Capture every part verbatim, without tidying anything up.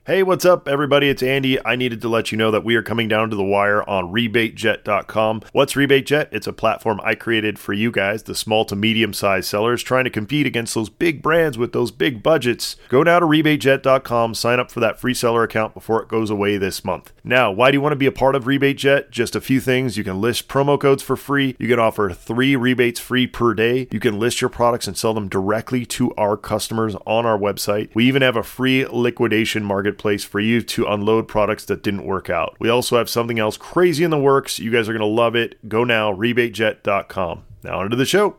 Hey, what's up, everybody? It's Andy. I needed to let you know that we are coming down to the wire on rebate jet dot com. What's RebateJet? It's a platform I created for you guys, the small to medium-sized sellers, trying to compete against those big brands with those big budgets. Go now to rebate jet dot com, sign up for that free seller account before it goes away this month. Now, why do you want to be a part of RebateJet? Just a few things. You can list promo codes for free. You can offer three rebates free per day. You can list your products and sell them directly to our customers on our website. We even have a free liquidation market place for you to unload products that didn't work out. We also have something else crazy in the works. You guys are going to love it. Go now, rebate jet dot com. Now onto the show.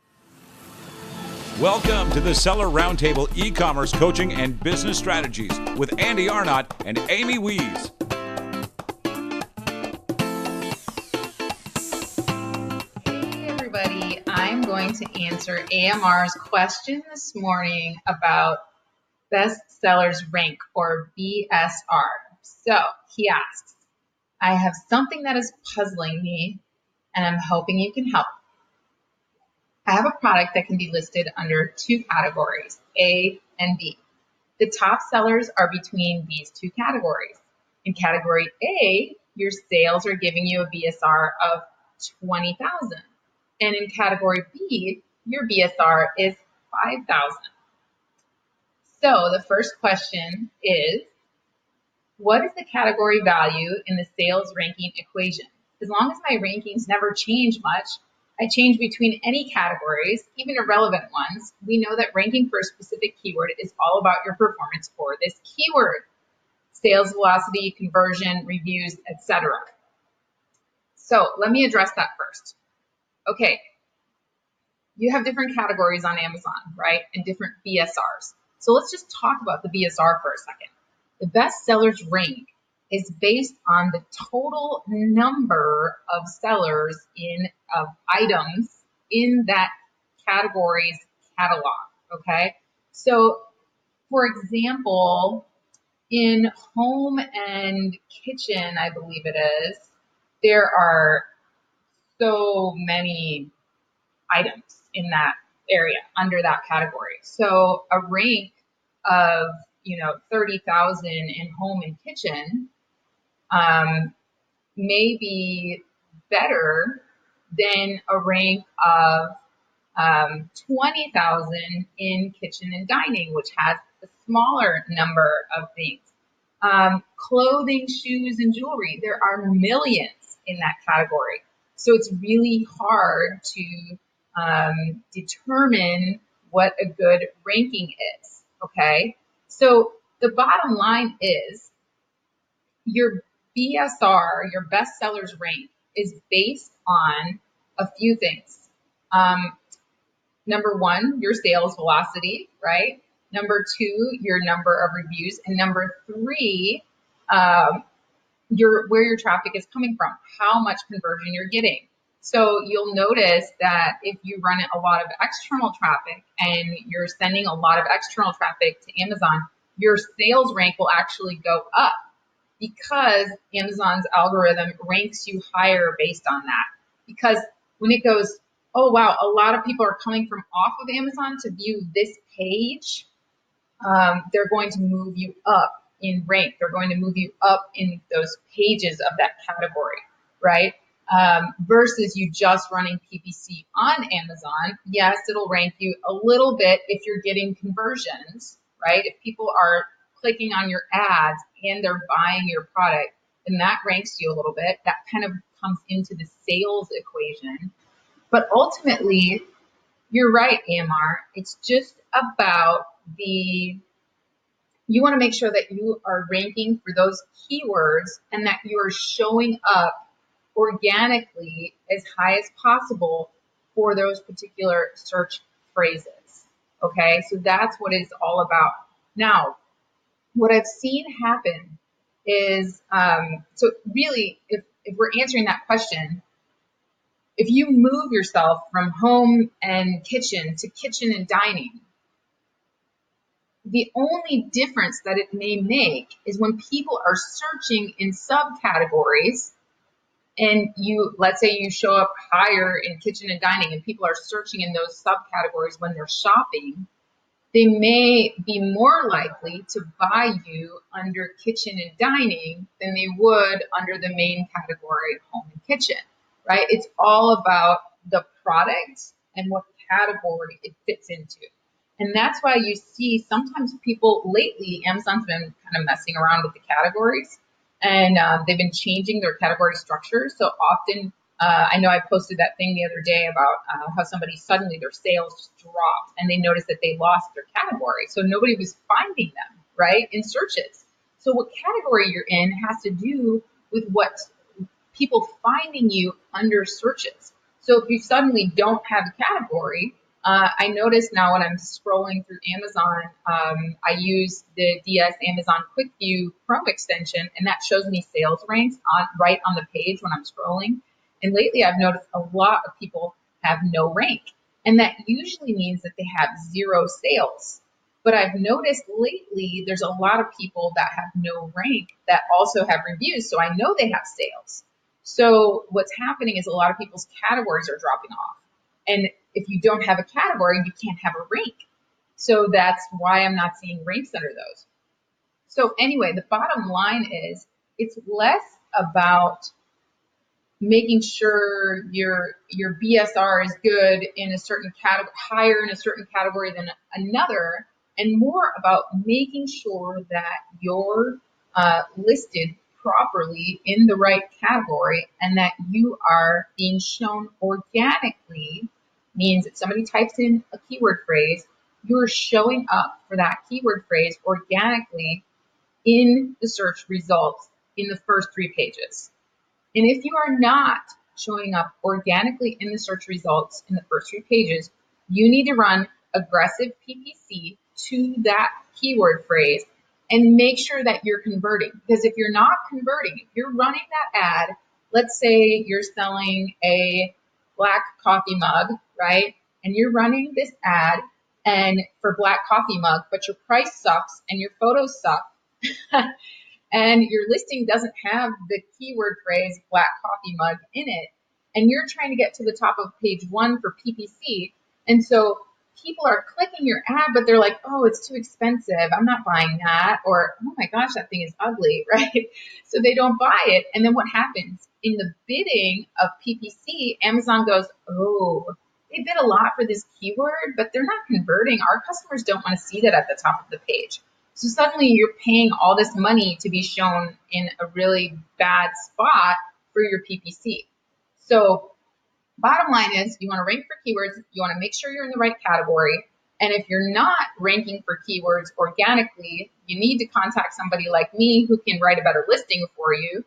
Welcome to the Seller Roundtable e-commerce coaching and business strategies with Andy Arnott and Amy Wees. Hey everybody, I'm going to answer A M R's question this morning about best sellers rank, or B S R. So he asks, I have something that is puzzling me and I'm hoping you can help. I have a product that can be listed under two categories, A and B. The top sellers are between these two categories. In category A, your sales are giving you a B S R of twenty thousand. And in category B, your B S R is five thousand. So the first question is, what is the category value in the sales ranking equation? As long as my rankings never change much, I change between any categories, even irrelevant ones. We know that ranking for a specific keyword is all about your performance for this keyword. Sales velocity, conversion, reviews, et cetera. So let me address that first. Okay, you have different categories on Amazon, right? And different B S Rs. So let's just talk about the B S R for a second. The best sellers rank is based on the total number of sellers in of items in that category's catalog, okay? So, for example, in home and kitchen, I believe it is, there are so many items in that area under that category. So a rank of, you know, thirty thousand in home and kitchen um, may be better than a rank of um, twenty thousand in kitchen and dining, which has a smaller number of things. Um, clothing, shoes, and jewelry, there are millions in that category. So it's really hard to um, determine what a good ranking is, okay? So the bottom line is your B S R, your best sellers rank, is based on a few things. Um, number one, your sales velocity, right? Number two, your number of reviews. And number three, um, your where your traffic is coming from, how much conversion you're getting. So you'll notice that if you run a lot of external traffic and you're sending a lot of external traffic to Amazon, your sales rank will actually go up because Amazon's algorithm ranks you higher based on that. Because when it goes, oh, wow, a lot of people are coming from off of Amazon to view this page, um, they're going to move you up in rank. They're going to move you up in those pages of that category, right? Um, versus you just running P P C on Amazon. Yes, it'll rank you a little bit if you're getting conversions, right? If people are clicking on your ads and they're buying your product, then that ranks you a little bit. That kind of comes into the sales equation. But ultimately, you're right, A M R. It's just about the, you want to make sure that you are ranking for those keywords and that you are showing up organically as high as possible for those particular search phrases. Okay, so that's what it's all about. Now, what I've seen happen is, um, so really, if, if we're answering that question, if you move yourself from home and kitchen to kitchen and dining, the only difference that it may make is when people are searching in subcategories and you, let's say you show up higher in kitchen and dining and people are searching in those subcategories when they're shopping, they may be more likely to buy you under kitchen and dining than they would under the main category, home and kitchen, right? It's all about the product and what category it fits into. And that's why you see sometimes people lately, Amazon's been kind of messing around with the categories, and um, they've been changing their category structure. So often, uh, I know I posted that thing the other day about uh, how somebody suddenly their sales just dropped and they noticed that they lost their category. So nobody was finding them, right, in searches. So what category you're in has to do with what people finding you under searches. So if you suddenly don't have a category, uh, I notice now when I'm scrolling through Amazon, um, I use the D S Amazon Quick View Chrome extension, and that shows me sales ranks on right on the page when I'm scrolling. And lately I've noticed a lot of people have no rank, and that usually means that they have zero sales. But I've noticed lately there's a lot of people that have no rank that also have reviews, so I know they have sales. So what's happening is a lot of people's categories are dropping off. And if you don't have a category, you can't have a rank. So that's why I'm not seeing ranks under those. So anyway, the bottom line is it's less about making sure your your B S R is good in a certain category, higher in a certain category than another, and more about making sure that you're uh, listed properly in the right category and that you are being shown organically. Means if somebody types in a keyword phrase, you're showing up for that keyword phrase organically in the search results in the first three pages. And if you are not showing up organically in the search results in the first three pages, you need to run aggressive P P C to that keyword phrase and make sure that you're converting. Because if you're not converting, if you're running that ad, let's say you're selling a black coffee mug, right? And you're running this ad and for black coffee mug, but your price sucks and your photos suck. And your listing doesn't have the keyword phrase black coffee mug in it, and you're trying to get to the top of page one for P P C. And so people are clicking your ad, but they're like, oh, it's too expensive. I'm not buying that. Or, oh my gosh, that thing is ugly, right? So they don't buy it. And then what happens? In the bidding of P P C, Amazon goes, oh, they bid a lot for this keyword, but they're not converting. Our customers don't want to see that at the top of the page. So suddenly you're paying all this money to be shown in a really bad spot for your P P C. So bottom line is you want to rank for keywords. You want to make sure you're in the right category. And if you're not ranking for keywords organically, you need to contact somebody like me who can write a better listing for you.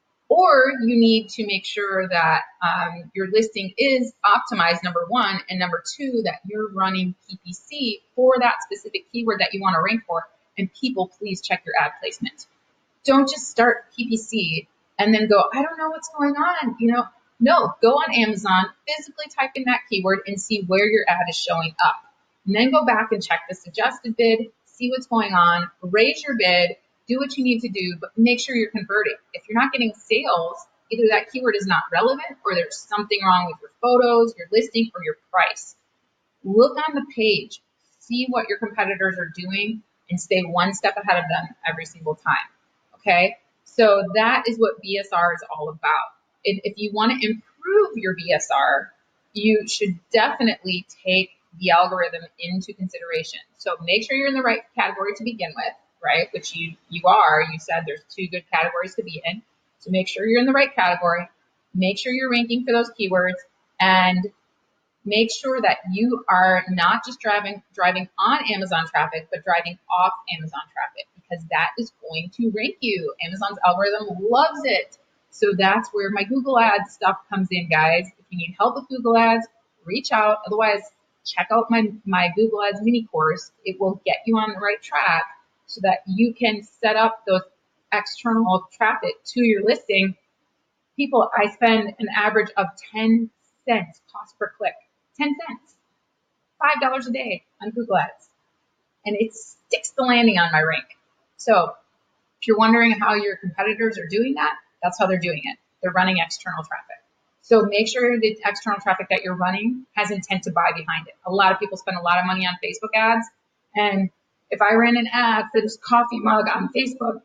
Or you need to make sure that um, your listing is optimized, number one, and number two, that you're running P P C for that specific keyword that you want to rank for. And people, please check your ad placement. Don't just start P P C and then go, I don't know what's going on. You know, no, go on Amazon, physically type in that keyword and see where your ad is showing up. And then go back and check the suggested bid, see what's going on, raise your bid, do what you need to do, but make sure you're converting. If you're not getting sales, either that keyword is not relevant or there's something wrong with your photos, your listing, or your price. Look on the page, see what your competitors are doing, and stay one step ahead of them every single time, okay? So that is what B S R is all about. If, if you want to improve your B S R, you should definitely take the algorithm into consideration. So make sure you're in the right category to begin with, right? Which you, you are. You said there's two good categories to be in. So make sure you're in the right category. Make sure you're ranking for those keywords, and make sure that you are not just driving driving on Amazon traffic, but driving off Amazon traffic, because that is going to rank you. Amazon's algorithm loves it. So that's where my Google Ads stuff comes in, guys. If you need help with Google Ads, reach out. Otherwise, check out my, my Google Ads mini course. It will get you on the right track so that you can set up those external traffic to your listing. People, I spend an average of ten cents cost per click. ten cents, five dollars a day on Google Ads. And it sticks the landing on my rank. So if you're wondering how your competitors are doing that, that's how they're doing it. They're running external traffic. So make sure the external traffic that you're running has intent to buy behind it. A lot of people spend a lot of money on Facebook ads And if I ran an ad for this coffee mug on Facebook,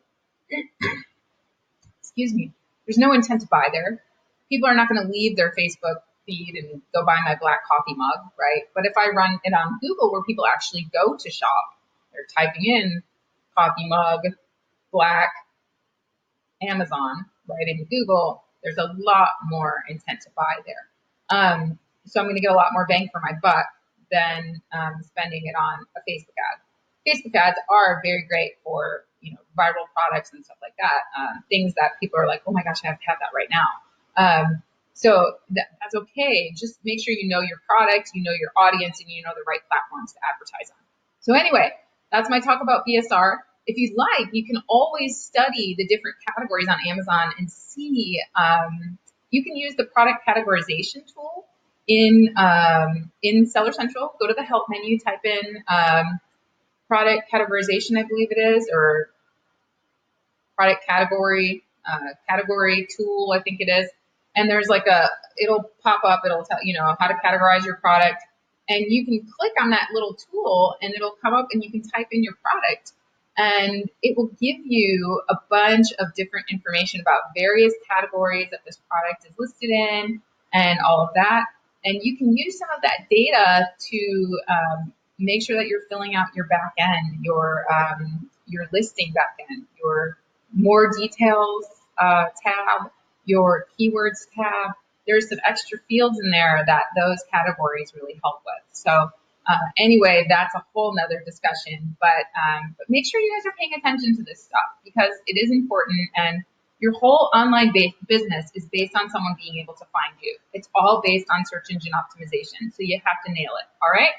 excuse me, there's no intent to buy there. People are not going to leave their Facebook feed and go buy my black coffee mug, right? But if I run it on Google where people actually go to shop, they're typing in coffee mug, black, Amazon, right, in Google, there's a lot more intent to buy there. Um, so I'm going to get a lot more bang for my buck than um, spending it on a Facebook ad. Facebook ads are very great for, you know, viral products and stuff like that. Um, things that people are like, oh my gosh, I have to have that right now. Um, so that, that's okay. Just make sure you know your product, you know your audience, and you know the right platforms to advertise on. So anyway, that's my talk about B S R. If you'd like, you can always study the different categories on Amazon and see, um, you can use the product categorization tool in, um, in Seller Central. Go to the help menu, type in, um, product categorization, I believe it is, or product category, uh, category tool, I think it is. And there's like a, it'll pop up, it'll tell, you know, how to categorize your product. And you can click on that little tool and it'll come up and you can type in your product. And it will give you a bunch of different information about various categories that this product is listed in and all of that. And you can use some of that data to um, make sure that you're filling out your back end, your um, your listing back end, your more details uh, tab, your keywords tab. There's some extra fields in there that those categories really help with. So uh, anyway, that's a whole nother discussion, but, um, but make sure you guys are paying attention to this stuff because it is important, and your whole online based business is based on someone being able to find you. It's all based on search engine optimization. So you have to nail it. All right.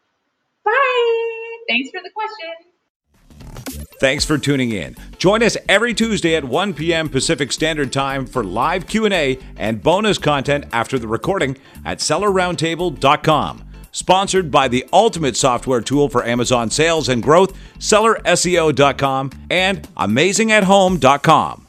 Bye. Thanks for the question. Thanks for tuning in. Join us every Tuesday at one p.m. Pacific Standard Time for live Q and A and bonus content after the recording at seller roundtable dot com. Sponsored by the ultimate software tool for Amazon sales and growth, seller S E O dot com and amazing at home dot com.